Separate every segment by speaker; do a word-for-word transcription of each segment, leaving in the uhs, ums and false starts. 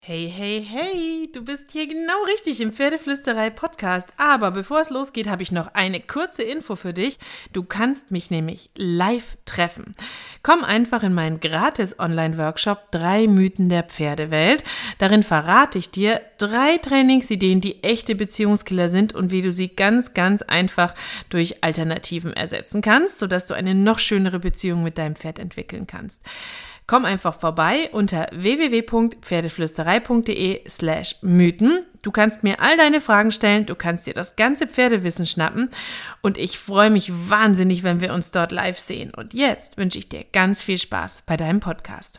Speaker 1: Hey, hey, hey, du bist hier genau richtig im Pferdeflüsterei-Podcast. Aber bevor es losgeht, habe ich noch eine kurze Info für dich. Du kannst mich nämlich live treffen. Komm einfach in meinen gratis Online-Workshop drei Mythen der Pferdewelt. Darin verrate ich dir drei Trainingsideen, die echte Beziehungskiller sind und wie du sie ganz, ganz einfach durch Alternativen ersetzen kannst, sodass du eine noch schönere Beziehung mit deinem Pferd entwickeln kannst. Komm einfach vorbei unter w w w punkt pferdeflüsterei punkt d e slash Mythen. Du kannst mir all deine Fragen stellen, du kannst dir das ganze Pferdewissen schnappen und ich freue mich wahnsinnig, wenn wir uns dort live sehen. Und jetzt wünsche ich dir ganz viel Spaß bei deinem Podcast.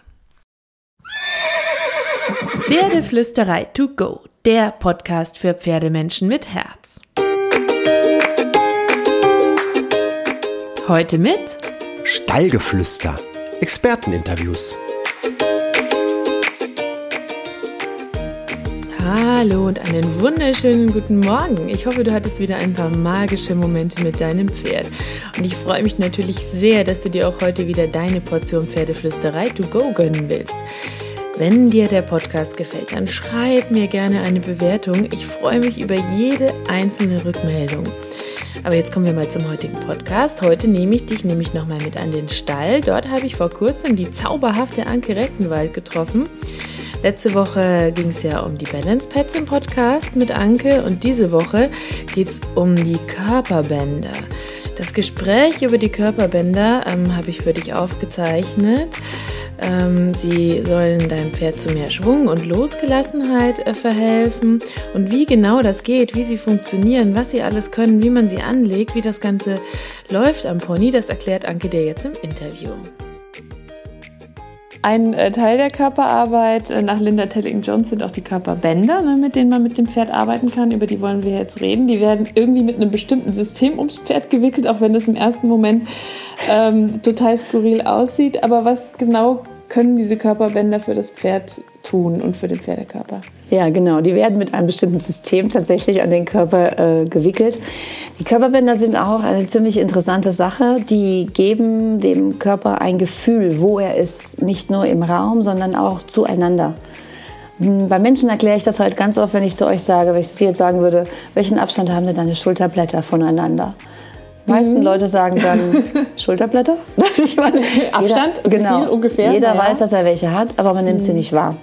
Speaker 1: Pferdeflüsterei to go, der Podcast für Pferdemenschen mit Herz. Heute mit
Speaker 2: Stallgeflüster. Experteninterviews.
Speaker 1: Hallo und einen wunderschönen guten Morgen. Ich hoffe, du hattest wieder ein paar magische Momente mit deinem Pferd. Und ich freue mich natürlich sehr, dass du dir auch heute wieder deine Portion Pferdeflüsterei to go gönnen willst. Wenn dir der Podcast gefällt, dann schreib mir gerne eine Bewertung. Ich freue mich über jede einzelne Rückmeldung. Aber jetzt kommen wir mal zum heutigen Podcast. Heute nehme ich dich nämlich nochmal mit an den Stall. Dort habe ich vor kurzem die zauberhafte Anke Rechtenwald getroffen. Letzte Woche ging es ja um die Balance Pads im Podcast mit Anke und diese Woche geht es um die Körperbänder. Das Gespräch über die Körperbänder ähm, habe ich für dich aufgezeichnet. Ähm, sie sollen deinem Pferd zu mehr Schwung und Losgelassenheit äh, verhelfen. Und wie genau das geht, wie sie funktionieren, was sie alles können, wie man sie anlegt, wie das Ganze läuft am Pony, das erklärt Anke dir jetzt im Interview. Ein äh, Teil der Körperarbeit äh, nach Linda Telling-Jones sind auch die Körperbänder, ne, mit denen man mit dem Pferd arbeiten kann. Über die wollen wir jetzt reden. Die werden irgendwie mit einem bestimmten System ums Pferd gewickelt, auch wenn es im ersten Moment ähm, total skurril aussieht. Aber was genau können diese Körperbänder für das Pferd tun und für den Pferdekörper?
Speaker 3: Ja, genau. Die werden mit einem bestimmten System tatsächlich an den Körper äh, gewickelt. Die Körperbänder sind auch eine ziemlich interessante Sache. Die geben dem Körper ein Gefühl, wo er ist. Nicht nur im Raum, sondern auch zueinander. Bei Menschen erkläre ich das halt ganz oft, wenn ich zu euch sage, wenn ich dir jetzt sagen würde, welchen Abstand haben denn deine Schulterblätter voneinander? Die meisten mhm. Leute sagen dann Schulterblätter. Ich meine,
Speaker 1: Abstand,
Speaker 3: jeder, genau,
Speaker 1: viel ungefähr.
Speaker 3: Jeder
Speaker 1: ja.
Speaker 3: weiß, dass er welche hat, aber man nimmt mhm. sie nicht wahr.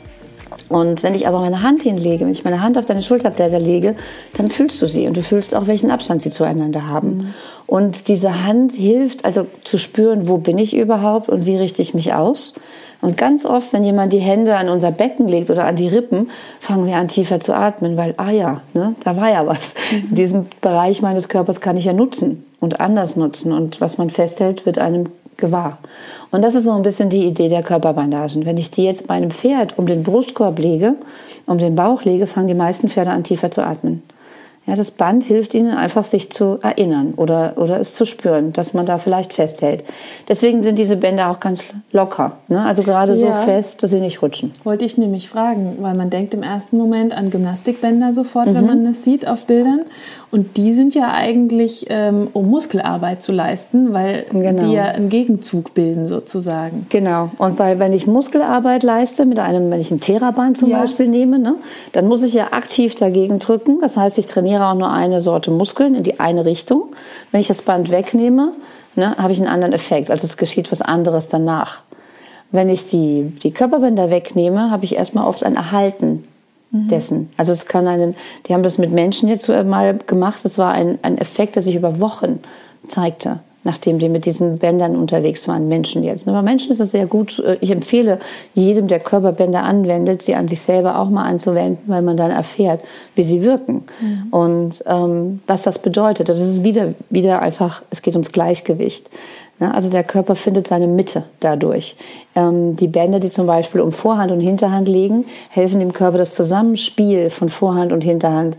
Speaker 3: Und wenn ich aber meine Hand hinlege, wenn ich meine Hand auf deine Schulterblätter lege, dann fühlst du sie und du fühlst auch, welchen Abstand sie zueinander haben. Mhm. Und diese Hand hilft also zu spüren, wo bin ich überhaupt und wie richte ich mich aus. Und ganz oft, wenn jemand die Hände an unser Becken legt oder an die Rippen, fangen wir an, tiefer zu atmen, weil, ah ja, ne, da war ja was. Mhm. Diesen Bereich meines Körpers kann ich ja nutzen und anders nutzen. Und was man festhält, wird einem gewahr. Und das ist so ein bisschen die Idee der Körperbandagen. Wenn ich die jetzt bei einem Pferd um den Brustkorb lege, um den Bauch lege, fangen die meisten Pferde an, tiefer zu atmen. Ja, das Band hilft ihnen einfach, sich zu erinnern oder, oder es zu spüren, dass man da vielleicht festhält. Deswegen sind diese Bänder auch ganz locker, ne? Also gerade ja. so fest, dass sie nicht rutschen.
Speaker 1: Wollte ich nämlich fragen, weil man denkt im ersten Moment an Gymnastikbänder sofort, mhm. wenn man das sieht auf Bildern. Und die sind ja eigentlich, ähm, um Muskelarbeit zu leisten, weil genau. die ja einen Gegenzug bilden sozusagen.
Speaker 3: Genau. Und weil, wenn ich Muskelarbeit leiste, mit einem, wenn ich ein Theraband zum ja. Beispiel nehme, ne, dann muss ich ja aktiv dagegen drücken. Das heißt, ich trainiere auch nur eine Sorte Muskeln in die eine Richtung. Wenn ich das Band wegnehme, ne, habe ich einen anderen Effekt. Also es geschieht was anderes danach. Wenn ich die, die Körperbänder wegnehme, habe ich erstmal oft ein Erhalten dessen. Also es kann einen, die haben das mit Menschen jetzt mal gemacht, das war ein, ein Effekt, der sich über Wochen zeigte, nachdem die mit diesen Bändern unterwegs waren, Menschen jetzt. Und bei Menschen ist es sehr gut, ich empfehle jedem, der Körperbänder anwendet, sie an sich selber auch mal anzuwenden, weil man dann erfährt, wie sie wirken mhm. und ähm, was das bedeutet. Das ist wieder, wieder einfach, es geht ums Gleichgewicht. Also der Körper findet seine Mitte dadurch. Die Bänder, die zum Beispiel um Vorhand und Hinterhand liegen, helfen dem Körper, das Zusammenspiel von Vorhand und Hinterhand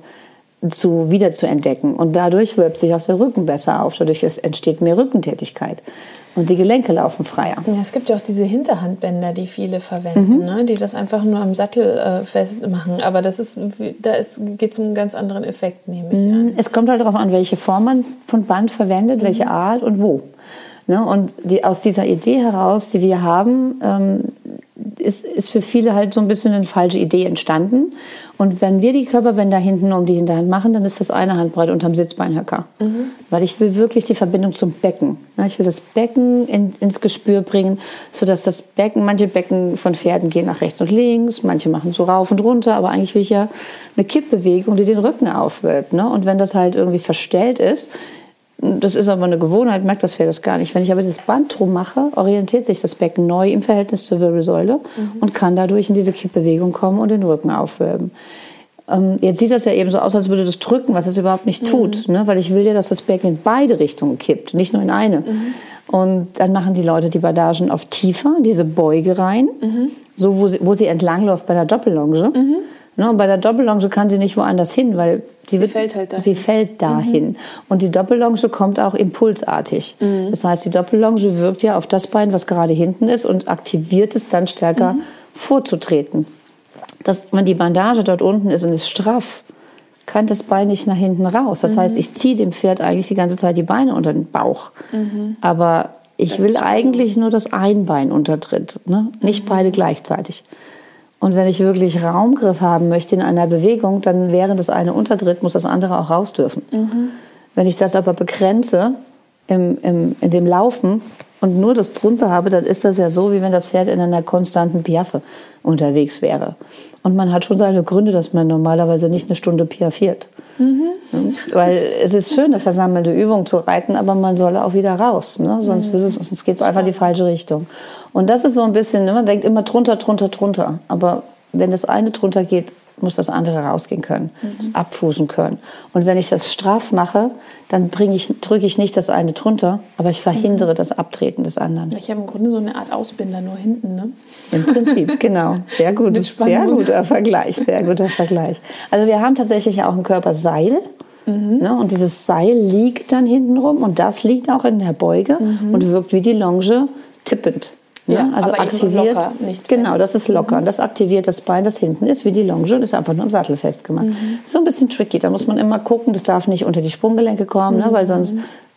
Speaker 3: zu, wieder zu entdecken. Und dadurch wölbt sich auch der Rücken besser auf. Dadurch entsteht mehr Rückentätigkeit. Und die Gelenke laufen freier.
Speaker 1: Ja, es gibt ja auch diese Hinterhandbänder, die viele verwenden, mhm. ne? Die das einfach nur am Sattel äh, festmachen. Aber das ist, da geht es um einen ganz anderen Effekt, nehme ich mhm. an.
Speaker 3: Es kommt halt darauf an, welche Form man von Band verwendet, mhm. welche Art und wo. Ne? Und die, aus dieser Idee heraus, die wir haben, ähm, ist, ist für viele halt so ein bisschen eine falsche Idee entstanden. Und wenn wir die Körperbänder hinten um die Hinterhand machen, dann ist das eine Handbreit unterm Sitzbeinhöcker. Mhm. Weil ich will wirklich die Verbindung zum Becken. Ich will das Becken in, ins Gespür bringen, sodass das Becken, manche Becken von Pferden gehen nach rechts und links, manche machen so rauf und runter, aber eigentlich will ich ja eine Kippbewegung, die den Rücken aufwölbt. Ne? Und wenn das halt irgendwie verstellt ist, das ist aber eine Gewohnheit, merkt das Pferd das gar nicht. Wenn ich aber das Band drum mache, orientiert sich das Becken neu im Verhältnis zur Wirbelsäule mhm. und kann dadurch in diese Kippbewegung kommen und den Rücken aufwölben. Ähm, jetzt sieht das ja eben so aus, als würde das drücken, was es überhaupt nicht tut. Mhm. Ne? Weil ich will ja, dass das Becken in beide Richtungen kippt, nicht nur in eine. Mhm. Und dann machen die Leute die Bandagen auf tiefer, diese Beuge rein, mhm. so wo sie, wo sie entlangläuft bei der Doppellonge. Mhm. Ne, und bei der Doppellonge kann sie nicht woanders hin, weil sie,
Speaker 1: sie
Speaker 3: wird,
Speaker 1: fällt halt dahin.
Speaker 3: Sie fällt dahin. Mhm. Und die Doppellonge kommt auch impulsartig. Mhm. Das heißt, die Doppellonge wirkt ja auf das Bein, was gerade hinten ist und aktiviert es dann stärker mhm. vorzutreten. Das, wenn die Bandage dort unten ist und ist straff, kann das Bein nicht nach hinten raus. Das mhm. heißt, ich ziehe dem Pferd eigentlich die ganze Zeit die Beine unter den Bauch. Mhm. Aber ich das will eigentlich nur, dass ein Bein untertritt, ne? Nicht mhm. beide gleichzeitig. Und wenn ich wirklich Raumgriff haben möchte in einer Bewegung, dann während das eine untertritt, muss das andere auch raus dürfen. Mhm. Wenn ich das aber begrenze im, im, in dem Laufen und nur das drunter habe, dann ist das ja so, wie wenn das Pferd in einer konstanten Piaffe unterwegs wäre. Und man hat schon seine Gründe, dass man normalerweise nicht eine Stunde piaffiert. Mhm. Weil es ist schön, eine versammelte Übung zu reiten, aber man soll auch wieder raus. Ne? Sonst, mhm. sonst geht es einfach in die falsche Richtung. Und das ist so ein bisschen, man denkt immer drunter, drunter, drunter. Aber wenn das eine drunter geht, muss das andere rausgehen können, mhm. muss abfußen können. Und wenn ich das straff mache, dann bringe ich, drücke ich nicht das eine drunter, aber ich verhindere mhm. das Abtreten des anderen.
Speaker 1: Ich habe im Grunde so eine Art Ausbinder, nur hinten, ne?
Speaker 3: Im Prinzip, genau. Sehr gut, sehr guter Vergleich, sehr guter Vergleich. Also wir haben tatsächlich auch ein Körperseil. Mhm. Ne? Und dieses Seil liegt dann hinten rum und das liegt auch in der Beuge mhm. und wirkt wie die Longe tippend. Ja, ja, also aktiviert, locker, nicht genau, das ist locker. Mhm. Das aktiviert das Bein, das hinten ist, wie die Longe und ist einfach nur im Sattel festgemacht. Mhm. So ein bisschen tricky, da muss man immer gucken, das darf nicht unter die Sprunggelenke kommen, mhm. ne, weil sonst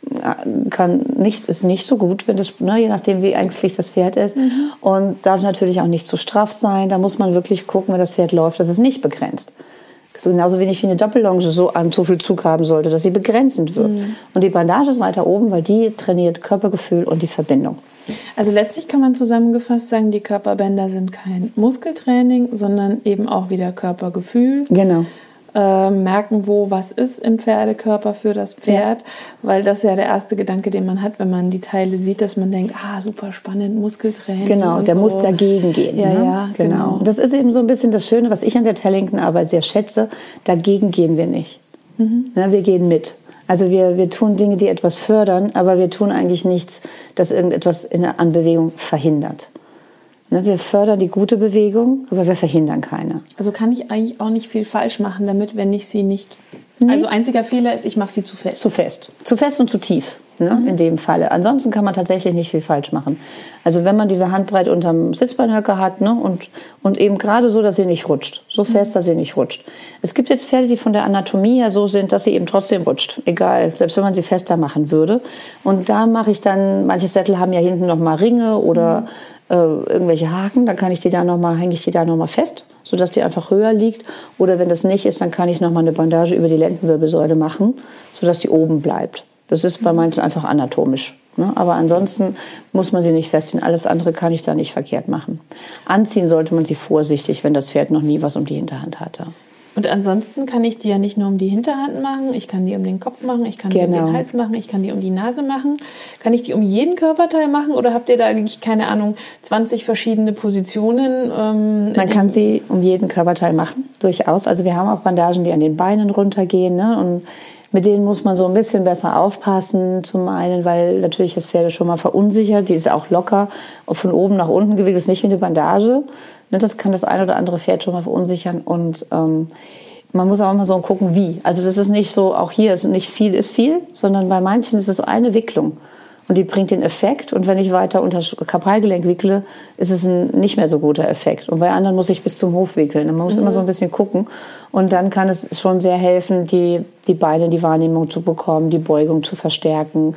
Speaker 3: kann nicht, ist nicht so gut, wenn das, ne, je nachdem wie ängstlich das Pferd ist. Mhm. Und darf natürlich auch nicht zu straff sein, da muss man wirklich gucken, wenn das Pferd läuft, dass es nicht begrenzt. Genauso wenig wie eine Doppellonge so an so viel Zug haben sollte, dass sie begrenzend wirkt. Mhm. Und die Bandage ist weiter oben, weil die trainiert Körpergefühl und die Verbindung.
Speaker 1: Also letztlich kann man zusammengefasst sagen, die Körperbänder sind kein Muskeltraining, sondern eben auch wieder Körpergefühl.
Speaker 3: Genau.
Speaker 1: Äh, merken, wo was ist im Pferdekörper für das Pferd, ja. Weil das ist ja der erste Gedanke, den man hat, wenn man die Teile sieht, dass man denkt, ah, super spannend, Muskeltraining.
Speaker 3: Genau, der so. muss dagegen gehen.
Speaker 1: Ja,
Speaker 3: ne?
Speaker 1: ja,
Speaker 3: genau.
Speaker 1: genau.
Speaker 3: Und das ist eben so ein bisschen das Schöne, was ich an der Tellington-Arbeit sehr schätze, dagegen gehen wir nicht. Mhm. Ja, wir gehen mit. Also wir, wir tun Dinge, die etwas fördern, aber wir tun eigentlich nichts, das irgendetwas in der Anbewegung verhindert. Ne, wir fördern die gute Bewegung, aber wir verhindern keine.
Speaker 1: Also kann ich eigentlich auch nicht viel falsch machen damit, wenn ich sie nicht... Nee. Also einziger Fehler ist, ich mache sie zu fest.
Speaker 3: Zu fest. Zu fest und zu tief, ne, mhm. in dem Falle. Ansonsten kann man tatsächlich nicht viel falsch machen. Also wenn man diese Handbreit unterm Sitzbeinhöcker hat, ne, und, und eben gerade so, dass sie nicht rutscht. So fest, mhm. dass sie nicht rutscht. Es gibt jetzt Pferde, die von der Anatomie her so sind, dass sie eben trotzdem rutscht. Egal, selbst wenn man sie fester machen würde. Und da mache ich dann, manche Sättel haben ja hinten noch mal Ringe oder... Mhm. irgendwelche Haken, dann kann ich die da noch mal, hänge ich die da noch mal fest, sodass die einfach höher liegt. Oder wenn das nicht ist, dann kann ich noch mal eine Bandage über die Lendenwirbelsäule machen, sodass die oben bleibt. Das ist bei manchen einfach anatomisch. Ne? Aber ansonsten muss man sie nicht festziehen. Alles andere kann ich da nicht verkehrt machen. Anziehen sollte man sie vorsichtig, wenn das Pferd noch nie was um die Hinterhand hatte.
Speaker 1: Und ansonsten kann ich die ja nicht nur um die Hinterhand machen, ich kann die um den Kopf machen, ich kann die
Speaker 3: genau.
Speaker 1: um den Hals machen, ich kann die um die Nase machen. Kann ich die um jeden Körperteil machen oder habt ihr da eigentlich, keine Ahnung, zwanzig verschiedene Positionen? Ähm,
Speaker 3: Man kann sie um jeden Körperteil machen, durchaus. Also wir haben auch Bandagen, die an den Beinen runtergehen, ne? Und mit denen muss man so ein bisschen besser aufpassen. Zum einen, weil natürlich das Pferd schon mal verunsichert, die ist auch locker, von oben nach unten gewickelt, ist nicht wie eine Bandage. Das kann das ein oder andere Pferd schon mal verunsichern und ähm, man muss auch mal so gucken, wie. Also das ist nicht so, auch hier ist nicht viel ist viel, sondern bei manchen ist es eine Wicklung und die bringt den Effekt und wenn ich weiter unter das Karpalgelenk wickle, ist es ein nicht mehr so guter Effekt und bei anderen muss ich bis zum Hof wickeln. Man muss mhm. immer so ein bisschen gucken und dann kann es schon sehr helfen, die, die Beine in die Wahrnehmung zu bekommen, die Beugung zu verstärken.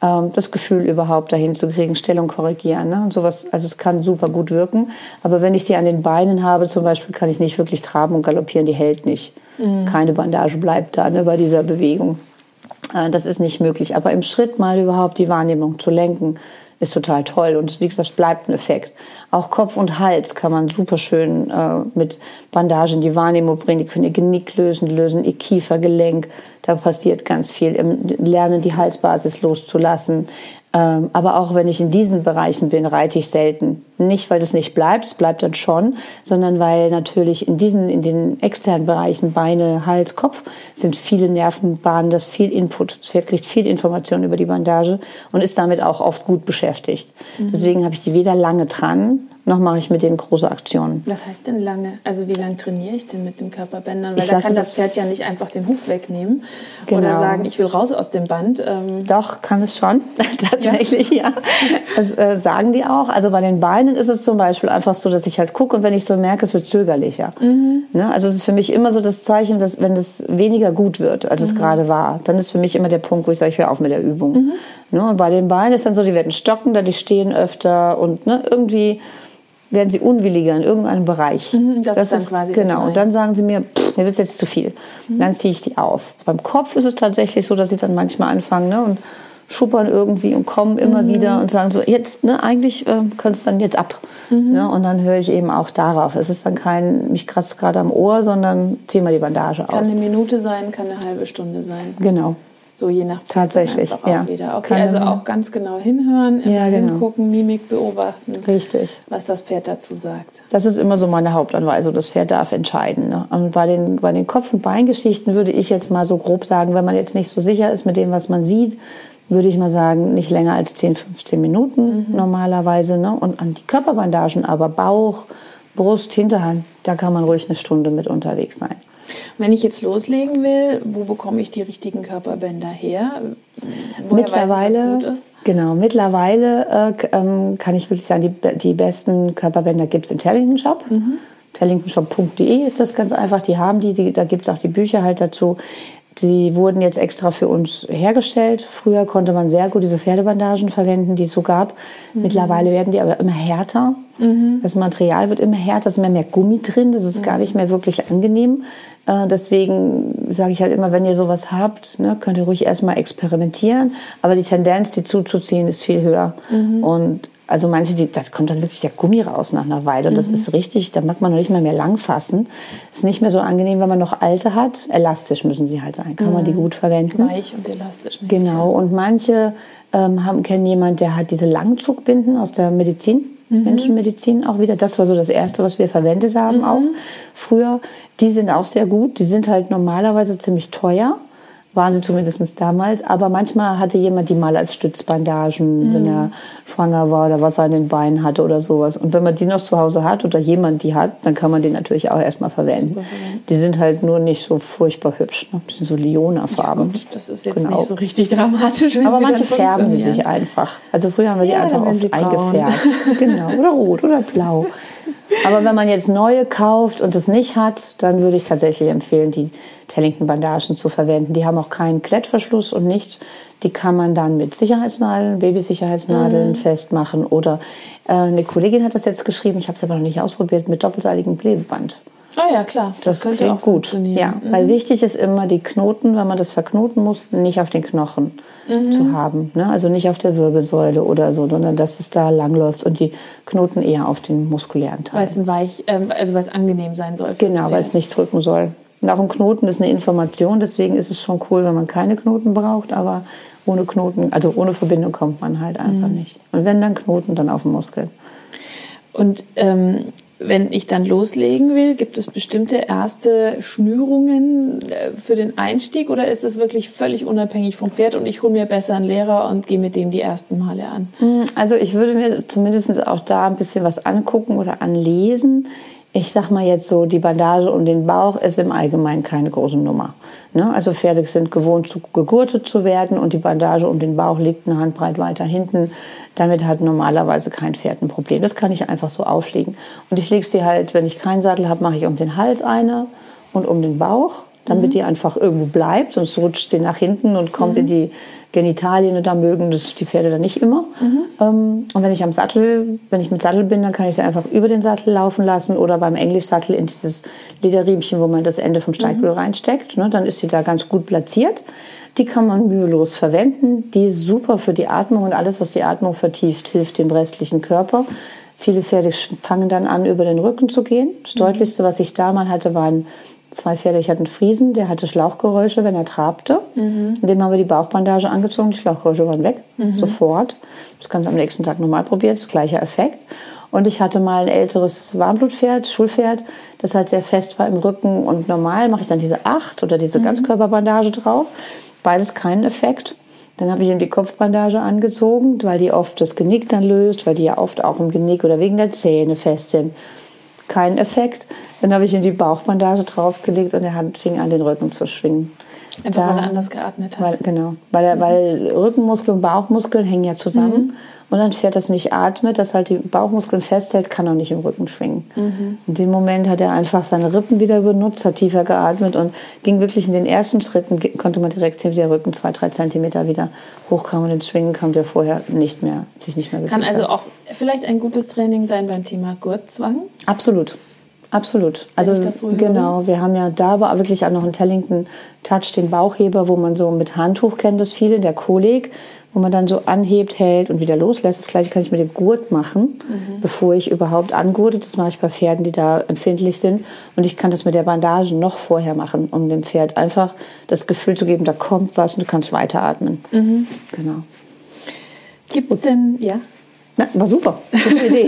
Speaker 3: ähm, das Gefühl überhaupt dahin zu kriegen, Stellung korrigieren. Ne? Und sowas, also es kann super gut wirken. Aber wenn ich die an den Beinen habe zum Beispiel, kann ich nicht wirklich traben und galoppieren, die hält nicht. Mhm. Keine Bandage bleibt da, ne, bei dieser Bewegung. Äh, das ist nicht möglich. Aber im Schritt mal überhaupt die Wahrnehmung zu lenken, ist total toll und wie gesagt, das bleibt ein Effekt. Auch Kopf und Hals kann man super schön äh, mit Bandagen in die Wahrnehmung bringen. Die können ihr Genick lösen, die lösen ihr Kiefergelenk. Da passiert ganz viel im Lernen, die Halsbasis loszulassen. Ähm, aber auch wenn ich in diesen Bereichen bin, reite ich selten. Nicht, weil das nicht bleibt, es bleibt dann schon, sondern weil natürlich in diesen, in den externen Bereichen, Beine, Hals, Kopf, sind viele Nervenbahnen, das ist viel Input. Das Pferd kriegt viel Information über die Bandage und ist damit auch oft gut beschäftigt. Mhm. Deswegen habe ich die weder lange dran, noch mache ich mit denen große Aktionen.
Speaker 1: Was heißt denn lange? Also wie lange trainiere ich denn mit den Körperbändern? Weil da kann das Pferd ja nicht einfach den Huf wegnehmen genau. oder sagen, ich will raus aus dem Band. Ähm
Speaker 3: Doch, kann es schon, tatsächlich, ja. ja. Das äh, sagen die auch. Also bei den Beinen ist es zum Beispiel einfach so, dass ich halt gucke und wenn ich so merke, es wird zögerlicher. Mhm. Ne? Also es ist für mich immer so das Zeichen, dass wenn das weniger gut wird, als mhm. es gerade war, dann ist für mich immer der Punkt, wo ich sage, ich höre auf mit der Übung. Mhm. Ne? Und bei den Beinen ist dann so, die werden stockender, die stehen öfter und ne, irgendwie werden sie unwilliger in irgendeinem Bereich.
Speaker 1: Mhm, das, das ist dann quasi
Speaker 3: genau. Und dann sagen sie mir, pff, mir wird es jetzt zu viel. Mhm. Dann ziehe ich die auf. Beim Kopf ist es tatsächlich so, dass sie dann manchmal anfangen ne, und schuppern irgendwie und kommen immer mhm. wieder und sagen so, jetzt, ne, eigentlich äh, könnte es dann jetzt ab. Mhm. Ne, und dann höre ich eben auch darauf. Es ist dann kein, mich kratzt gerade am Ohr, sondern zieh mal die Bandage aus.
Speaker 1: Kann eine Minute sein, kann eine halbe Stunde sein.
Speaker 3: Genau.
Speaker 1: So je nach Pferd
Speaker 3: tatsächlich, ja.
Speaker 1: Wieder. Okay, also auch ganz genau hinhören, immer
Speaker 3: ja, genau.
Speaker 1: hingucken, Mimik beobachten.
Speaker 3: Richtig.
Speaker 1: Was das Pferd dazu sagt.
Speaker 3: Das ist immer so meine Hauptanweisung. Das Pferd darf entscheiden. Ne? Und bei den, bei den Kopf- und Beingeschichten würde ich jetzt mal so grob sagen, wenn man jetzt nicht so sicher ist mit dem, was man sieht, würde ich mal sagen, nicht länger als zehn, fünfzehn Minuten mhm. normalerweise. Ne? Und an die Körperbandagen, aber Bauch, Brust, Hinterhand, da kann man ruhig eine Stunde mit unterwegs sein.
Speaker 1: Wenn ich jetzt loslegen will, wo bekomme ich die richtigen Körperbänder her? Woher
Speaker 3: mittlerweile,
Speaker 1: weiß ich, was gut ist?
Speaker 3: Genau, mittlerweile äh, ähm, kann ich wirklich sagen, die, die besten Körperbänder gibt es im Tellington Shop. Mhm. tellington shop punkt de ist das ganz einfach. Die haben die, die da gibt es auch die Bücher halt dazu. Die wurden jetzt extra für uns hergestellt. Früher konnte man sehr gut diese Pferdebandagen verwenden, die es so gab. Mhm. Mittlerweile werden die aber immer härter. Mhm. Das Material wird immer härter, es ist immer mehr Gummi drin. Das ist mhm. gar nicht mehr wirklich angenehm. Äh, deswegen sage ich halt immer, wenn ihr sowas habt, ne, könnt ihr ruhig erstmal experimentieren. Aber die Tendenz, die zuzuziehen, ist viel höher. Mhm. Und also manche, die, da kommt dann wirklich der Gummi raus nach einer Weile. Und das mhm. ist richtig, da mag man noch nicht mal mehr lang fassen. Ist nicht mehr so angenehm, wenn man noch alte hat. Elastisch müssen sie halt sein. Kann mhm. man die gut verwenden.
Speaker 1: Weich und elastisch.
Speaker 3: Genau. Und manche ähm, haben, kennen jemanden, der hat diese Langzugbinden aus der Medizin. Mhm. Menschenmedizin auch wieder. Das war so das Erste, was wir verwendet haben mhm. auch früher. Die sind auch sehr gut. Die sind halt normalerweise ziemlich teuer. Waren sie zumindest damals. Aber manchmal hatte jemand die mal als Stützbandagen, mhm. wenn er schwanger war oder was er an den Beinen hatte oder sowas. Und wenn man die noch zu Hause hat oder jemand die hat, dann kann man die natürlich auch erstmal verwenden. verwenden. Die sind halt nur nicht so furchtbar hübsch. Ne? Die sind so Lionerfarben. Ja,
Speaker 1: gut, das ist jetzt genau. nicht so richtig dramatisch. Wenn
Speaker 3: aber
Speaker 1: sie
Speaker 3: manche färben sie sich einfach. Also früher haben wir die
Speaker 1: ja,
Speaker 3: einfach oft eingefärbt. Genau. Oder rot oder blau. Aber wenn man jetzt neue kauft und es nicht hat, dann würde ich tatsächlich empfehlen, die Tellington-Bandagen zu verwenden. Die haben auch keinen Klettverschluss und nichts. Die kann man dann mit Sicherheitsnadeln, Babysicherheitsnadeln mhm. festmachen. Oder äh, eine Kollegin hat das jetzt geschrieben, ich habe es aber noch nicht ausprobiert, mit doppelseitigem Klebeband.
Speaker 1: Ah ja, klar.
Speaker 3: Das, das könnte auch gut. Ja, mhm. weil wichtig ist immer, die Knoten, wenn man das verknoten muss, nicht auf den Knochen mhm. zu haben. Ne? Also nicht auf der Wirbelsäule oder so, sondern dass es da langläuft und die Knoten eher auf den muskulären Teil.
Speaker 1: Weil es ein weich, ähm, also weil es angenehm sein soll.
Speaker 3: Genau, weil es nicht drücken soll. Und auch ein Knoten ist eine Information, deswegen ist es schon cool, wenn man keine Knoten braucht, aber ohne Knoten, also ohne Verbindung kommt man halt einfach mhm. nicht. Und wenn dann Knoten, dann auf dem Muskel.
Speaker 1: Und ähm, wenn ich dann loslegen will, gibt es bestimmte erste Schnürungen für den Einstieg oder ist es wirklich völlig unabhängig vom Pferd und ich hole mir besser einen Lehrer und gehe mit dem die ersten Male an?
Speaker 3: Also ich würde mir zumindest auch da ein bisschen was angucken oder anlesen. Ich sag mal jetzt so, die Bandage um den Bauch ist im Allgemeinen keine große Nummer. Ne? Also Pferde sind gewohnt, zu, gegurtet zu werden und die Bandage um den Bauch liegt eine Handbreit weiter hinten. Damit hat normalerweise kein Pferd ein Problem. Das kann ich einfach so auflegen. Und ich lege sie halt, wenn ich keinen Sattel habe, mache ich um den Hals eine und um den Bauch, damit mhm. die einfach irgendwo bleibt. Sonst rutscht sie nach hinten und kommt mhm. in die Genitalien da mögen, das die Pferde dann nicht immer. Mhm. Ähm, und wenn ich am Sattel, wenn ich mit Sattel bin, dann kann ich sie einfach über den Sattel laufen lassen oder beim Englischsattel in dieses Lederriemchen, wo man das Ende vom Steigbügel mhm. reinsteckt. Ne, dann ist sie da ganz gut platziert. Die kann man mühelos verwenden. Die ist super für die Atmung und alles, was die Atmung vertieft, hilft dem restlichen Körper. Viele Pferde fangen dann an, über den Rücken zu gehen. Das mhm. Deutlichste, was ich da mal hatte, waren zwei Pferde. Ich hatte einen Friesen, der hatte Schlauchgeräusche, wenn er trabte. Mhm. Dem haben wir die Bauchbandage angezogen, die Schlauchgeräusche waren weg, mhm. sofort. Das kannst du am nächsten Tag nochmal probieren, das gleiche Effekt. Und ich hatte mal ein älteres Warmblutpferd, Schulpferd, das halt sehr fest war im Rücken. Und normal mache ich dann diese acht oder diese mhm. Ganzkörperbandage drauf. Beides keinen Effekt. Dann habe ich ihm die Kopfbandage angezogen, weil die oft das Genick dann löst, weil die ja oft auch im Genick oder wegen der Zähne fest sind. Kein Effekt. Dann habe ich ihm die Bauchbandage draufgelegt und er hat, fing an, den Rücken zu schwingen.
Speaker 1: Einfach da, weil er anders geatmet hat.
Speaker 3: Weil, genau, weil, er, weil Rückenmuskeln und Bauchmuskeln hängen ja zusammen. Mhm. Und ein Pferd, das nicht atmet, das halt die Bauchmuskeln festhält, kann auch nicht im Rücken schwingen. Mhm. In dem Moment hat er einfach seine Rippen wieder benutzt, hat tiefer geatmet und ging wirklich in den ersten Schritten, konnte man direkt sehen, wie der Rücken zwei, drei Zentimeter wieder hochkam und ins Schwingen kam, der vorher nicht mehr, sich nicht mehr bewegt
Speaker 1: hat. Kann also
Speaker 3: hat.
Speaker 1: auch vielleicht ein gutes Training sein beim Thema Gurtzwang?
Speaker 3: Absolut. Absolut. Also so genau, wir haben ja da war wirklich auch noch einen Tellington Touch, den Bauchheber, wo man so mit Handtuch kennt das viele, der Kolik, wo man dann so anhebt, hält und wieder loslässt. Das gleiche kann ich mit dem Gurt machen, mhm. bevor ich überhaupt angurte. Das mache ich bei Pferden, die da empfindlich sind. Und ich kann das mit der Bandage noch vorher machen, um dem Pferd einfach das Gefühl zu geben, da kommt was und du kannst weiteratmen. Mhm. Genau.
Speaker 1: Gibt es denn, ja?
Speaker 3: Na, war super, gute Idee.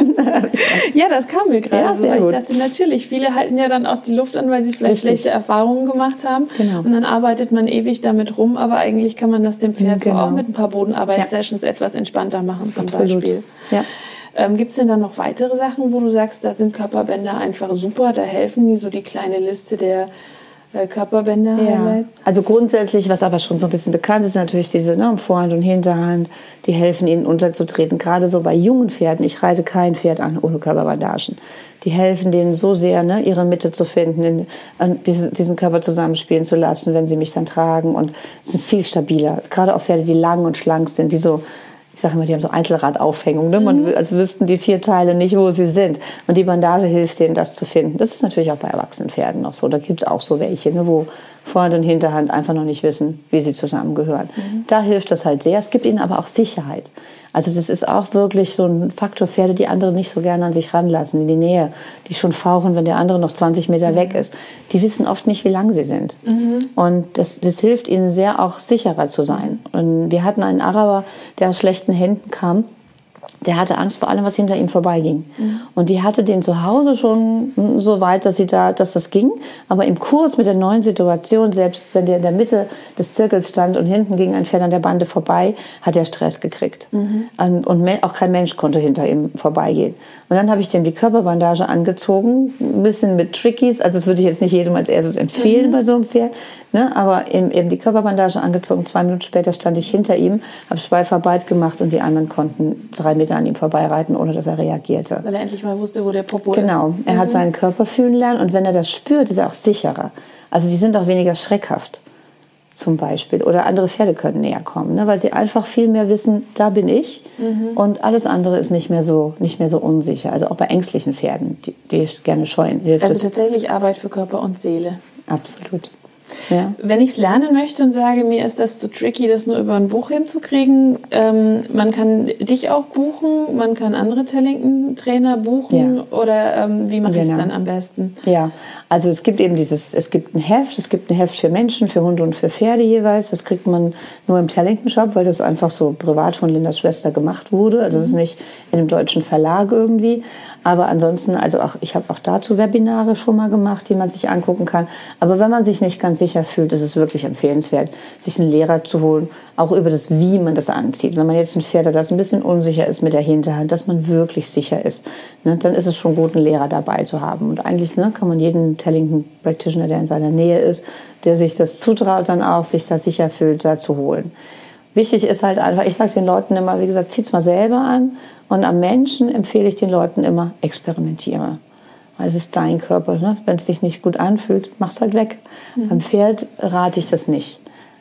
Speaker 1: Ja, das kam mir gerade
Speaker 3: ja,
Speaker 1: so. Weil ich dachte, natürlich, viele halten ja dann auch die Luft an, weil sie vielleicht Richtig. schlechte Erfahrungen gemacht haben. Genau. Und dann arbeitet man ewig damit rum, aber eigentlich kann man das dem Pferd genau. so auch mit ein paar Bodenarbeitssessions ja. etwas entspannter machen zum Absolut. Beispiel. Ja. Ähm, gibt es denn dann noch weitere Sachen, wo du sagst, da sind Körperbänder einfach super, da helfen die, so die kleine Liste der Körperbänder-Highlights?
Speaker 3: Ja. Also grundsätzlich, was aber schon so ein bisschen bekannt ist, natürlich diese ne, Vorhand und Hinterhand, die helfen ihnen unterzutreten. Gerade so bei jungen Pferden, ich reite kein Pferd an ohne Körperbandagen. Die helfen denen so sehr, ne, ihre Mitte zu finden, in, in diese, diesen Körper zusammenspielen zu lassen, wenn sie mich dann tragen und sind viel stabiler. Gerade auch Pferde, die lang und schlank sind, die so, ich sage immer, die haben so Einzelradaufhängung. Ne? Man, mhm. als wüssten die vier Teile nicht, wo sie sind. Und die Bandage hilft denen, das zu finden. Das ist natürlich auch bei erwachsenen Pferden noch so. Da gibt es auch so welche, ne, wo Vorhand und Hinterhand einfach noch nicht wissen, wie sie zusammengehören. Mhm. Da hilft das halt sehr. Es gibt ihnen aber auch Sicherheit. Also das ist auch wirklich so ein Faktor, Pferde, die andere nicht so gerne an sich ranlassen, in die Nähe, die schon fauchen, wenn der andere noch zwanzig Meter mhm. weg ist. Die wissen oft nicht, wie lang sie sind. Mhm. Und das, das hilft ihnen sehr, auch sicherer zu sein. Und wir hatten einen Araber, der aus schlechten Händen kam. Der hatte Angst vor allem, was hinter ihm vorbeiging. Mhm. Und die hatte den zu Hause schon so weit, dass, sie da, dass das ging. Aber im Kurs mit der neuen Situation, selbst wenn der in der Mitte des Zirkels stand und hinten ging ein Pferd an der Bande vorbei, hat er Stress gekriegt. Mhm. Und auch kein Mensch konnte hinter ihm vorbeigehen. Und dann habe ich dem die Körperbandage angezogen, ein bisschen mit Trickies. Also das würde ich jetzt nicht jedem als erstes empfehlen mhm. bei so einem Pferd. Ne? Aber eben, eben die Körperbandage angezogen. Zwei Minuten später stand ich hinter ihm, habe Schweifarbeit gemacht und die anderen konnten drei Meter an ihm vorbeireiten, ohne dass er reagierte.
Speaker 1: Weil er endlich mal wusste, wo der Popo
Speaker 3: genau. ist. Genau. Er mhm. hat seinen Körper fühlen lernen und wenn er das spürt, ist er auch sicherer. Also die sind auch weniger schreckhaft. Zum Beispiel. Oder andere Pferde können näher kommen, ne? Weil sie einfach viel mehr wissen, da bin ich mhm. und alles andere ist nicht mehr so, nicht mehr so unsicher. Also auch bei ängstlichen Pferden, die, die gerne scheuen. Hilft
Speaker 1: also
Speaker 3: es.
Speaker 1: Tatsächlich Arbeit für Körper und Seele.
Speaker 3: Absolut. Ja.
Speaker 1: Wenn ich es lernen möchte und sage, mir ist das zu tricky, das nur über ein Buch hinzukriegen, ähm, man kann dich auch buchen, man kann andere Tellington-Trainer buchen ja. oder ähm, wie mache genau. ich es dann am besten?
Speaker 3: Ja, also es gibt eben dieses, es gibt ein Heft, es gibt ein Heft für Menschen, für Hunde und für Pferde jeweils. Das kriegt man nur im Tellington-Shop, weil das einfach so privat von Lindas Schwester gemacht wurde. Also es ist nicht in einem deutschen Verlag irgendwie. Aber ansonsten, also auch, ich habe auch dazu Webinare schon mal gemacht, die man sich angucken kann. Aber wenn man sich nicht ganz sicher fühlt, ist es wirklich empfehlenswert, sich einen Lehrer zu holen, auch über das, wie man das anzieht. Wenn man jetzt ein Pferd hat, das ein bisschen unsicher ist mit der Hinterhand, dass man wirklich sicher ist, ne, dann ist es schon gut, einen Lehrer dabei zu haben. Und eigentlich ne, kann man jeden Tellington-Practitioner, der in seiner Nähe ist, der sich das zutraut, dann auch sich da sicher fühlt, da zu holen. Wichtig ist halt einfach, ich sage den Leuten immer, wie gesagt, zieht's mal selber an. Und am Menschen empfehle ich den Leuten immer, experimentiere. Weil es ist dein Körper. Ne? Wenn es sich nicht gut anfühlt, mach's halt weg. Mhm. Beim Pferd rate ich das nicht.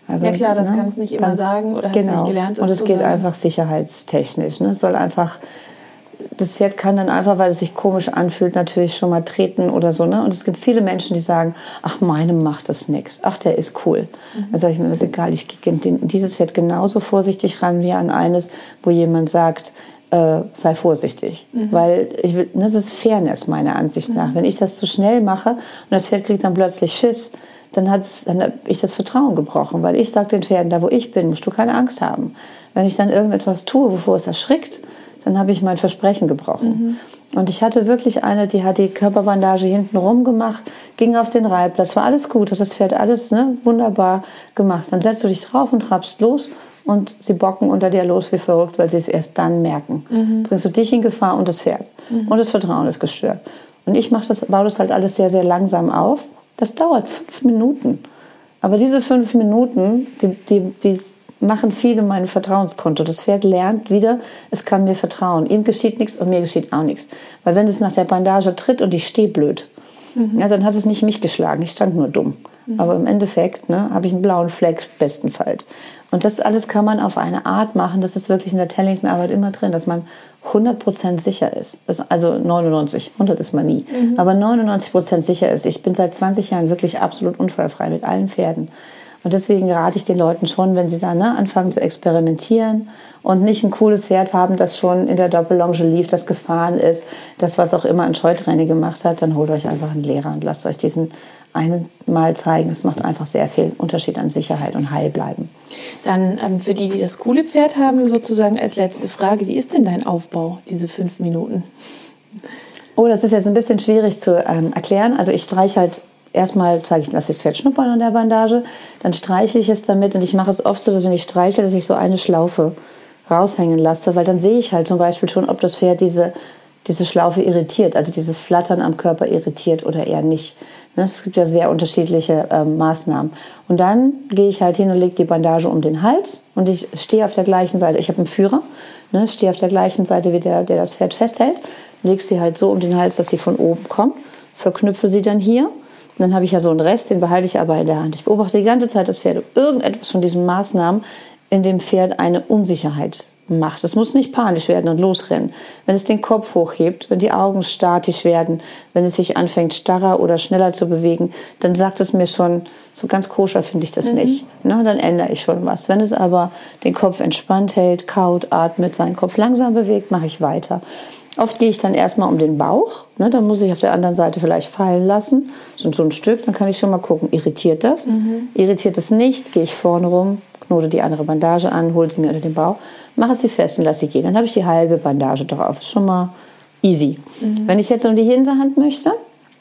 Speaker 3: Aber,
Speaker 1: ja klar, das
Speaker 3: ne?
Speaker 1: kannst du nicht immer
Speaker 3: Dann,
Speaker 1: sagen oder hast
Speaker 3: genau.
Speaker 1: nicht gelernt.
Speaker 3: Und es geht
Speaker 1: sagen.
Speaker 3: einfach sicherheitstechnisch. Ne? Es soll einfach, das Pferd kann dann einfach, weil es sich komisch anfühlt, natürlich schon mal treten oder so. Ne? Und es gibt viele Menschen, die sagen, ach, meinem macht das nichts. Ach, der ist cool. Mhm. Dann sage ich mir, ist egal, ich gehe dieses Pferd genauso vorsichtig ran wie an eines, wo jemand sagt, äh, sei vorsichtig. Mhm. Weil ich will, ne, das ist Fairness meiner Ansicht nach. Mhm. Wenn ich das zu schnell mache und das Pferd kriegt dann plötzlich Schiss, dann, hat's, dann habe ich das Vertrauen gebrochen. Weil ich sage den Pferden, da wo ich bin, musst du keine Angst haben. Wenn ich dann irgendetwas tue, wovor es erschrickt, dann habe ich mein Versprechen gebrochen. Mhm. Und ich hatte wirklich eine, die hat die Körperbandage hinten rum gemacht, ging auf den Reitplatz, war alles gut, hat das Pferd alles ne, wunderbar gemacht. Dann setzt du dich drauf und trabst los und sie bocken unter dir los wie verrückt, weil sie es erst dann merken. Mhm. Bringst du dich in Gefahr und das Pferd. Mhm. Und das Vertrauen ist gestört. Und ich mach das, baue das halt alles sehr, sehr langsam auf. Das dauert fünf Minuten. Aber diese fünf Minuten, die, die, die machen viel in meinem Vertrauenskonto. Das Pferd lernt wieder, es kann mir vertrauen. Ihm geschieht nichts und mir geschieht auch nichts. Weil wenn es nach der Bandage tritt und ich stehe blöd, mhm. ja, dann hat es nicht mich geschlagen. Ich stand nur dumm. Mhm. Aber im Endeffekt ne, habe ich einen blauen Fleck, bestenfalls. Und das alles kann man auf eine Art machen, das ist wirklich in der Tellington-Arbeit immer drin, dass man hundert Prozent sicher ist. Das, also neunundneunzig, hundert ist man nie. Mhm. Aber neunundneunzig Prozent sicher ist. Ich bin seit zwanzig Jahren wirklich absolut unfallfrei mit allen Pferden. Und deswegen rate ich den Leuten schon, wenn sie da ne, anfangen zu experimentieren und nicht ein cooles Pferd haben, das schon in der Doppellonge lief, das gefahren ist, das was auch immer ein Scheutraining gemacht hat, dann holt euch einfach einen Lehrer und lasst euch diesen einen Mal zeigen. Es macht einfach sehr viel Unterschied an Sicherheit und Heil bleiben.
Speaker 1: Dann ähm, für die, die das coole Pferd haben, sozusagen als letzte Frage, wie ist denn dein Aufbau, diese fünf Minuten?
Speaker 3: Oh, das ist jetzt ein bisschen schwierig zu ähm, erklären. Also ich streiche halt erstmal, zeige ich, lasse ich das Pferd schnuppern an der Bandage, dann streichle ich es damit und ich mache es oft so, dass wenn ich streiche, dass ich so eine Schlaufe raushängen lasse, weil dann sehe ich halt zum Beispiel schon, ob das Pferd diese, diese Schlaufe irritiert, also dieses Flattern am Körper irritiert oder eher nicht. Es gibt ja sehr unterschiedliche ähm, Maßnahmen. Und dann gehe ich halt hin und lege die Bandage um den Hals und ich stehe auf der gleichen Seite. Ich habe einen Führer, ne, stehe auf der gleichen Seite wie der, der das Pferd festhält, lege sie halt so um den Hals, dass sie von oben kommt, verknüpfe sie dann hier. Und dann habe ich ja so einen Rest, den behalte ich aber in der Hand. Ich beobachte die ganze Zeit das Pferd, ob irgendetwas von diesen Maßnahmen in dem Pferd eine Unsicherheit macht. Es muss nicht panisch werden und losrennen. Wenn es den Kopf hochhebt, wenn die Augen statisch werden, wenn es sich anfängt, starrer oder schneller zu bewegen, dann sagt es mir schon, so ganz koscher finde ich das mhm. nicht. Na, dann ändere ich schon was. Wenn es aber den Kopf entspannt hält, kaut, atmet, seinen Kopf langsam bewegt, mache ich weiter. Oft gehe ich dann erstmal um den Bauch. Ne, dann muss ich auf der anderen Seite vielleicht fallen lassen. So, so ein Stück, dann kann ich schon mal gucken, irritiert das? Mhm. Irritiert es nicht, gehe ich vorne rum, knote die andere Bandage an, hole sie mir unter den Bauch, mache sie fest und lasse sie gehen. Dann habe ich die halbe Bandage drauf. Ist schon mal easy. Mhm. Wenn ich jetzt um die Hinterhand möchte,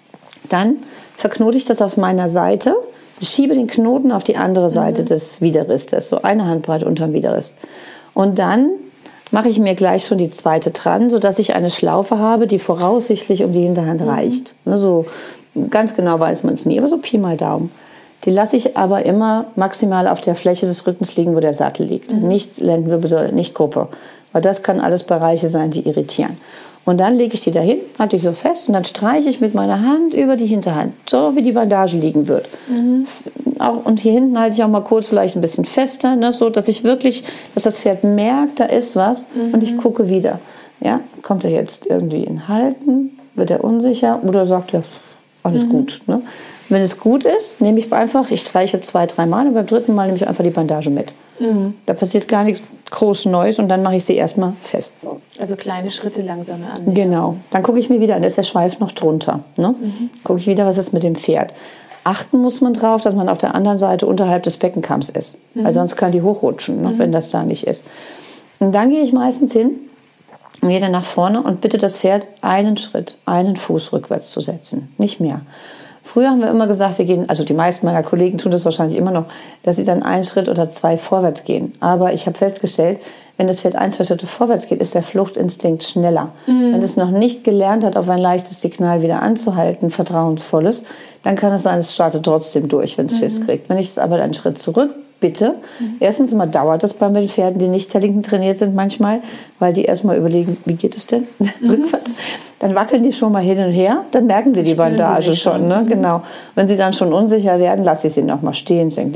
Speaker 3: dann verknote ich das auf meiner Seite, schiebe den Knoten auf die andere Seite mhm. des Widerristes, so eine Handbreite unterm Widerrist. Und dann mache ich mir gleich schon die zweite dran, sodass ich eine Schlaufe habe, die voraussichtlich um die Hinterhand mhm. reicht. So, ganz genau weiß man es nie, aber so Pi mal Daumen. Die lasse ich aber immer maximal auf der Fläche des Rückens liegen, wo der Sattel liegt. Mhm. Nicht Lendenwirbelsäule, nicht Gruppe. Weil das kann alles Bereiche sein, die irritieren. Und dann lege ich die dahin, halte ich so fest und dann streiche ich mit meiner Hand über die Hinterhand, so wie die Bandage liegen wird. Mhm. Auch, und hier hinten halte ich auch mal kurz vielleicht ein bisschen fester, ne, so dass ich wirklich, dass das Pferd merkt, da ist was mhm. und ich gucke wieder. Ja, kommt er jetzt irgendwie in Halten, wird er unsicher oder sagt er, alles mhm. gut. Ne? Wenn es gut ist, nehme ich einfach, ich streiche zwei, drei Mal und beim dritten Mal nehme ich einfach die Bandage mit. Mhm. Da passiert gar nichts groß Neues und dann mache ich sie erstmal fest.
Speaker 1: Also kleine Schritte langsam an.
Speaker 3: Genau. Dann gucke ich mir wieder an, da ist der Schweif noch drunter. Ne? Mhm. Gucke ich wieder, was ist mit dem Pferd. Achten muss man drauf, dass man auf der anderen Seite unterhalb des Beckenkamms ist. Mhm. Weil sonst kann die hochrutschen, ne, mhm. wenn das da nicht ist. Und dann gehe ich meistens hin und gehe dann nach vorne und bitte das Pferd einen Schritt, einen Fuß rückwärts zu setzen. Nicht mehr. Früher haben wir immer gesagt, wir gehen, also die meisten meiner Kollegen tun das wahrscheinlich immer noch, dass sie dann einen Schritt oder zwei vorwärts gehen. Aber ich habe festgestellt, wenn das Pferd ein, zwei Schritte vorwärts geht, ist der Fluchtinstinkt schneller. Mhm. Wenn es noch nicht gelernt hat, auf ein leichtes Signal wieder anzuhalten, vertrauensvolles, dann kann es sein, es startet trotzdem durch, wenn es mhm. Schiss kriegt. Wenn ich es aber einen Schritt zurück bitte, mhm. erstens mal dauert das bei den Pferden, die nicht Tellington trainiert sind manchmal, weil die erstmal überlegen, wie geht es denn mhm. rückwärts? Dann wackeln die schon mal hin und her, dann merken sie die Bandage schon. Ne? Mhm. Genau. Wenn sie dann schon unsicher werden, lasse ich sie noch mal stehen, senke den Kopf.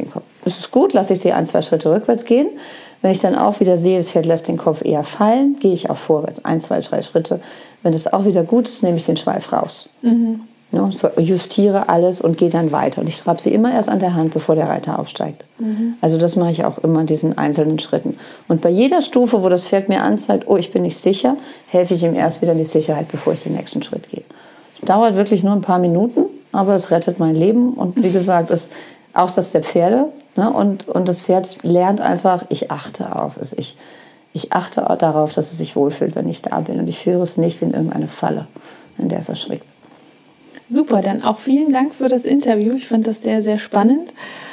Speaker 3: ist es gut, lasse ich sie ein, zwei Schritte rückwärts gehen. Wenn ich dann auch wieder sehe, das Pferd lässt den Kopf eher fallen, gehe ich auch vorwärts, ein, zwei, drei Schritte. Wenn das auch wieder gut ist, nehme ich den Schweif raus. Mhm. Ja, so justiere alles und gehe dann weiter. Und ich trabe sie immer erst an der Hand, bevor der Reiter aufsteigt. Mhm. Also das mache ich auch immer in diesen einzelnen Schritten. Und bei jeder Stufe, wo das Pferd mir anzeigt, oh, ich bin nicht sicher, helfe ich ihm erst wieder in die Sicherheit, bevor ich den nächsten Schritt gehe. Das dauert wirklich nur ein paar Minuten, aber es rettet mein Leben. Und wie gesagt, ist auch das der Pferde. Ne? Und, und das Pferd lernt einfach, ich achte auf es. Ich, ich achte darauf, dass es sich wohlfühlt, wenn ich da bin. Und ich führe es nicht in irgendeine Falle, in der es erschrickt.
Speaker 1: Super, dann auch vielen Dank für das Interview. Ich fand das sehr, sehr spannend,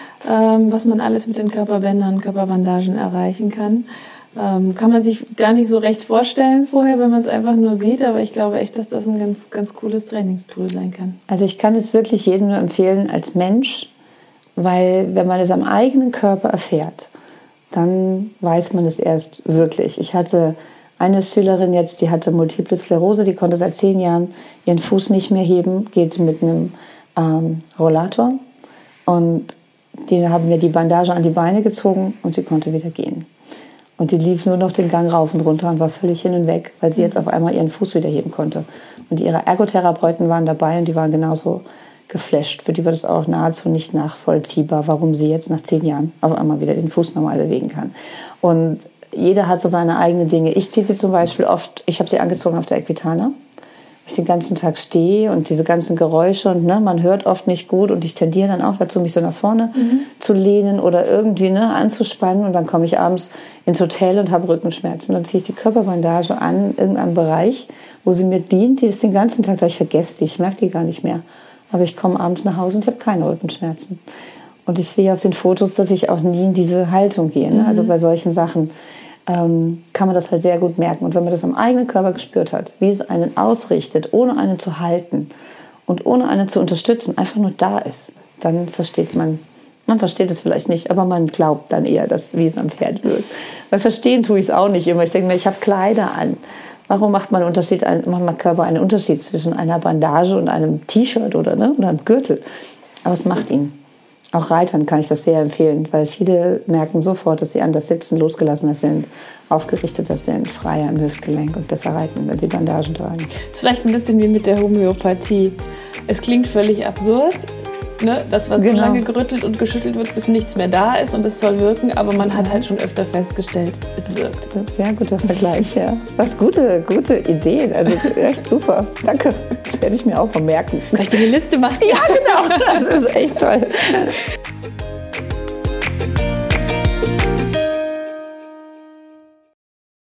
Speaker 1: ähm, was man alles mit den Körperbändern, Körperbandagen erreichen kann. Ähm, kann man sich gar nicht so recht vorstellen vorher, wenn man es einfach nur sieht. Aber ich glaube echt, dass das ein ganz, ganz cooles Trainingstool sein kann.
Speaker 3: Also ich kann es wirklich jedem nur empfehlen als Mensch, weil wenn man es am eigenen Körper erfährt, dann weiß man es erst wirklich. Ich hatte eine Schülerin jetzt, die hatte Multiple Sklerose, die konnte seit zehn Jahren ihren Fuß nicht mehr heben, geht mit einem ähm, Rollator. Und die haben mir die Bandage an die Beine gezogen und sie konnte wieder gehen. Und die lief nur noch den Gang rauf und runter und war völlig hin und weg, weil sie jetzt auf einmal ihren Fuß wieder heben konnte. Und ihre Ergotherapeuten waren dabei und die waren genauso geflasht. Für die war das auch nahezu nicht nachvollziehbar, warum sie jetzt nach zehn Jahren auf einmal wieder den Fuß normal bewegen kann. Und jeder hat so seine eigenen Dinge. Ich ziehe sie zum Beispiel oft, ich habe sie angezogen auf der Equitana, weil ich den ganzen Tag stehe und diese ganzen Geräusche und ne, man hört oft nicht gut und ich tendiere dann auch dazu, mich so nach vorne mhm. zu lehnen oder irgendwie ne, anzuspannen und dann komme ich abends ins Hotel und habe Rückenschmerzen. Dann ziehe ich die Körperbandage an, in irgendeinem Bereich, wo sie mir dient, die ist den ganzen Tag da, ich vergesse die, ich merke die gar nicht mehr. Aber ich komme abends nach Hause und ich habe keine Rückenschmerzen. Und ich sehe auf den Fotos, dass ich auch nie in diese Haltung gehe. Ne? Mhm. Also bei solchen Sachen ähm, kann man das halt sehr gut merken. Und wenn man das am eigenen Körper gespürt hat, wie es einen ausrichtet, ohne einen zu halten und ohne einen zu unterstützen, einfach nur da ist, dann versteht man, man versteht es vielleicht nicht, aber man glaubt dann eher, dass, wie es am Pferd wird. Weil verstehen tue ich es auch nicht immer. Ich denke mir, ich habe Kleider an. Warum macht man, Unterschied, macht man Körper einen Unterschied zwischen einer Bandage und einem T-Shirt oder, ne, oder einem Gürtel? Aber es macht ihn. Auch Reitern kann ich das sehr empfehlen, weil viele merken sofort, dass sie anders sitzen, losgelassener sind, aufgerichteter sind, freier im Hüftgelenk und besser reiten, wenn sie Bandagen tragen.
Speaker 1: Das ist vielleicht ein bisschen wie mit der Homöopathie. Es klingt völlig absurd, ne? Das, was genau. so lange gerüttelt und geschüttelt wird, bis nichts mehr da ist und es soll wirken, aber man hat halt schon öfter festgestellt, es wirkt.
Speaker 3: Das ist ein sehr guter Vergleich, ja. Was gute, gute Ideen, also echt super. Danke, das werde ich mir auch mal merken.
Speaker 1: Soll ich dir eine Liste machen?
Speaker 3: Ja, genau, das ist echt toll.